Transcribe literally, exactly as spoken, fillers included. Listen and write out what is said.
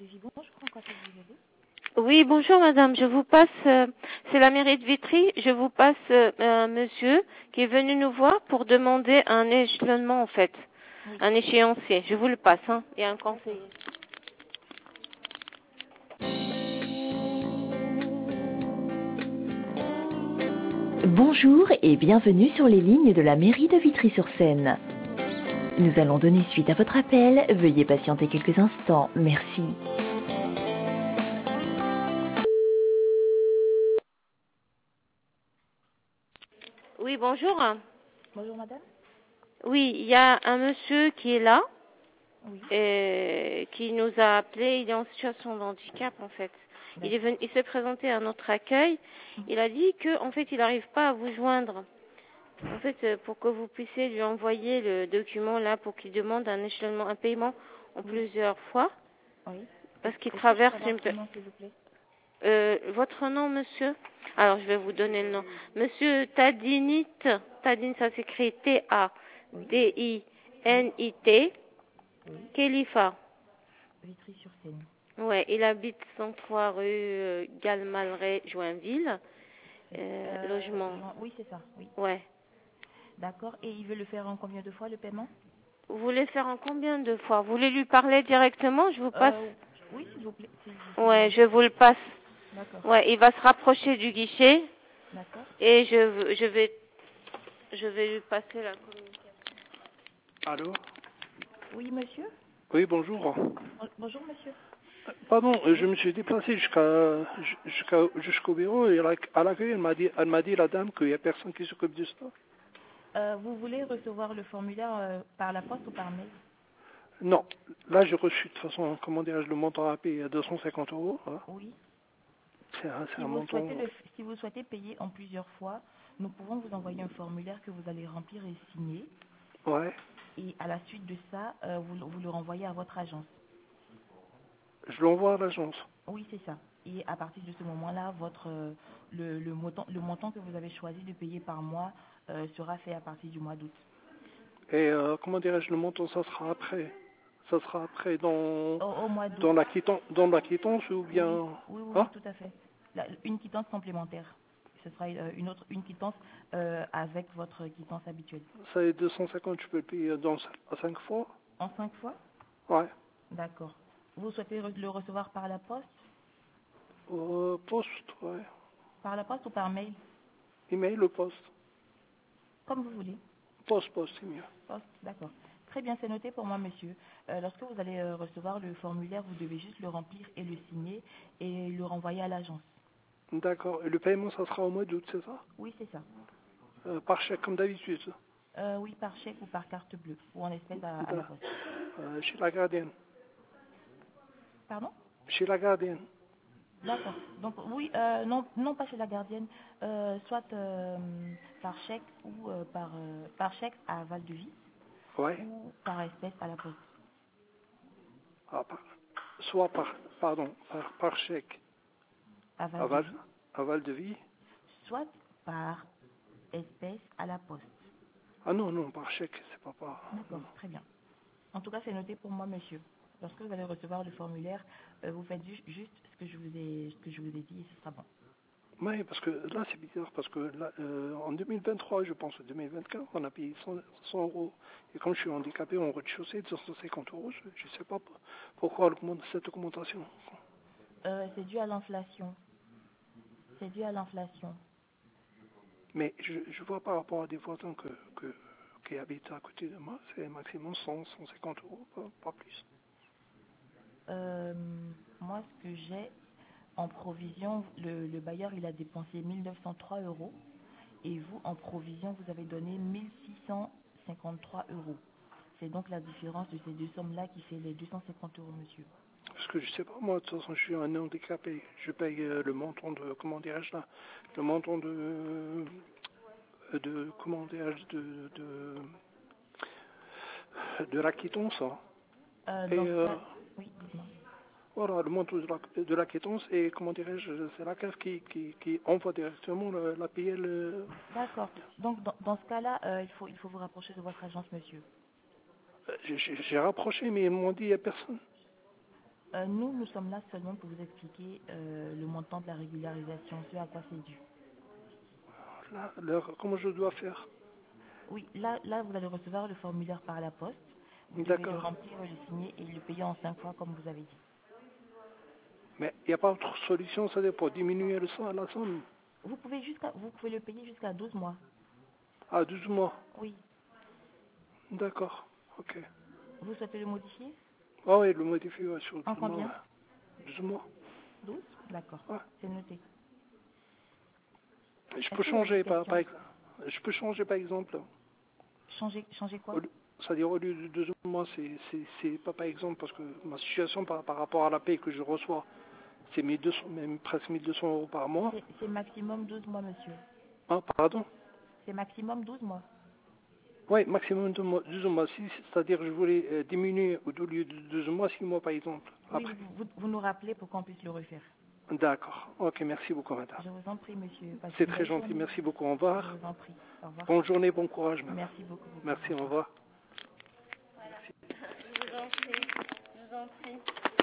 Vigie, bonjour, en quoi puis-je vous aider? Oui, bonjour madame, je vous passe, euh, c'est la mairie de Vitry, je vous passe euh, un monsieur qui est venu nous voir pour demander un échelonnement en fait, Oui. un échéancier. Je vous le passe, hein, et un conseiller. Bonjour et bienvenue sur les lignes de la mairie de Vitry-sur-Seine. Nous allons donner suite à votre appel, veuillez patienter quelques instants, merci. Oui, bonjour. Bonjour, madame. Oui, il y a un monsieur qui est là, Oui. euh, qui nous a appelé, il est en situation de handicap en fait. Il est venu, il s'est présenté à notre accueil, il a dit que en fait il n'arrive pas à vous joindre. En fait, euh, pour que vous puissiez lui envoyer le document là pour qu'il demande un échelonnement, un paiement en Oui. plusieurs fois, Oui. parce qu'il Est-ce que traverse je peux une... avoir son nom, s'il vous plaît? Euh, votre nom, monsieur? Alors, je vais vous donner le nom. Monsieur Tadinit, Tadin, ça s'écrit T A D I N I T, Oui. Khalifa. Vitry-sur-Seine. Ouais, il habite cent trois rue euh, Galmalray, Joinville, euh, Euh, logement. Jean- Oui, c'est ça, oui. Ouais. D'accord. Et il veut le faire en combien de fois, le paiement? Vous voulez faire en combien de fois? Vous voulez lui parler directement? Je vous passe. Euh, oui, s'il vous plaît. Si, si vous Ouais, voulez. je vous le passe. D'accord. Ouais, il va se rapprocher du guichet D'accord. et je, je vais, je vais lui passer la communication. Allô? Oui, monsieur? Oui, bonjour. Bon- Bonjour, monsieur. Pardon, euh, je Oui. me suis déplacé jusqu'à jusqu'à jusqu'au bureau et à la- à l'accueil, elle m'a dit, elle m'a dit la dame qu'il n'y a personne qui s'occupe de ça. Euh, vous voulez recevoir le formulaire euh, par la poste ou par mail? Non, là j'ai reçu de toute façon, comment dirais-je, le montant à payer à deux cent cinquante euros. Voilà. Oui. C'est un, c'est Si un vous montant. souhaitez le, si vous souhaitez payer en plusieurs fois, nous pouvons vous envoyer un formulaire que vous allez remplir et signer. Ouais. Et à la suite de ça, euh, vous, le- vous le renvoyez à votre agence. Je l'envoie à l'agence. Oui, c'est ça. Et à partir de ce moment-là, votre euh, le, le montant le montant que vous avez choisi de payer par mois euh, sera fait à partir du mois d'août. Et euh, comment dirais-je, le montant, ça sera après. Ça sera après dans Au, au mois d'août. dans la quittance, dans la quittance ou bien. Oui, oui, oui, Hein? oui, tout à fait. La- une quittance complémentaire. Ce sera euh, une autre une quittance euh, avec votre quittance habituelle. Ça est deux cent cinquante, je peux le payer dans à cinq fois. En cinq fois? Ouais. D'accord. Vous souhaitez re- le recevoir par la poste? Euh, poste, ouais. Par la poste ou par mail? Email ou poste? Comme vous voulez. Poste, poste, c'est mieux. Poste, d'accord. Très bien, c'est noté pour moi, monsieur. Euh, lorsque vous allez euh, recevoir le formulaire, vous devez juste le remplir et le signer et le renvoyer à l'agence. D'accord. Et le paiement, ça sera au mois d'août, c'est ça? Oui, c'est ça. Euh, Par chèque, comme d'habitude. Euh, oui, par chèque ou par carte bleue ou en espèces à, à la Da- poste. euh, chez la gardienne. Pardon? Chez la gardienne. D'accord. Donc oui, euh, non, non pas chez la gardienne, euh, soit euh, par chèque ou euh, par euh, par chèque à Val de Vie Ouais. ou par espèce à la poste. Ah, par- soit par, pardon, par, par chèque À Val à de Val, Vie, à Val de Vie. soit par espèce à la poste. Ah non, non, par chèque, c'est pas par. D'accord, Non. très bien. En tout cas, c'est noté pour moi, monsieur. Lorsque vous allez recevoir le formulaire, euh, vous faites ju- juste ce que je vous ai ce que je vous ai dit et ce sera bon. Oui, parce que là, c'est bizarre, parce que là, euh, en deux mille vingt-trois, je pense, deux mille vingt-quatre, on a payé cent, cent euros. Et comme je suis handicapé en rez-de-chaussée, deux cent cinquante euros, je ne sais pas p- pourquoi augmente- cette augmentation. Euh, c'est dû à l'inflation. C'est dû à l'inflation. Mais je, je vois par rapport à des voisins que, que, qui habitent à côté de moi, c'est maximum cent, cent cinquante euros, pas, pas plus. Euh, moi, ce que j'ai en provision, le, le bailleur, il a dépensé mille neuf cent trois euros. Et vous, en provision, vous avez donné mille six cent cinquante-trois euros. C'est donc la différence de ces deux sommes-là qui fait les deux cent cinquante euros, monsieur. Parce que je sais pas, moi, de toute façon, je suis un handicapé. Je paye euh, le montant de, comment dirais-je là, le montant de, euh, de comment dirais-je, de, de, de la quittance. Hein. Euh, Et dans ce euh, cas, oui, dites-moi. voilà, le montant de la, de la quittance et, comment dirais-je, c'est la caisse qui, qui, qui envoie directement le, la P L. euh, D'accord. Donc, dans, dans ce cas-là, euh, il faut, il faut vous rapprocher de votre agence, monsieur. J'ai j'ai rapproché, mais ils m'ont dit il n'y a personne. Euh, nous, nous sommes là seulement pour vous expliquer euh, le montant de la régularisation, ce à quoi c'est dû. Là, là, comment je dois faire? Oui, là, là, vous allez recevoir le formulaire par la poste. Vous devez le D'accord. remplir, le signer et le payer en cinq fois, comme vous avez dit. Mais il n'y a pas autre solution, c'est-à-dire pour diminuer le sang, la somme? Vous pouvez jusqu'à, vous pouvez le payer jusqu'à douze mois. Ah, douze mois. Oui. D'accord. Ok. Vous souhaitez le modifier? Ah oui, le modifier ouais, sur En douze mois. combien? Ouais. douze mois. douze? D'accord. Ouais. C'est noté. Je Est-ce peux que vous avez des changer, par, par, questions? ex- je peux changer par exemple. Changer, changer quoi? Au lieu- C'est-à-dire au lieu de deux mois, c'est, c'est, c'est pas par exemple parce que ma situation par, par rapport à la paie que je reçois, c'est mille deux cents, même presque mille deux cents euros par mois. C'est c'est maximum douze mois, monsieur. Ah, pardon? C'est maximum douze mois. Oui, maximum deux mois, douze mois. Si, c'est-à-dire que je voulais euh, diminuer au lieu de douze mois, six mois par exemple. Oui, Après. vous, vous, vous nous rappelez pour qu'on puisse le refaire. D'accord. Ok, merci beaucoup, madame. Je vous en prie, monsieur. Passez C'est une très belle gentil. journée. Merci beaucoup. Au Je revoir. vous en prie. Au revoir. Bonne journée, bon courage, madame. Merci beaucoup. beaucoup. Merci, Au au revoir. revoir. Je vous en prie. Je vous en prie.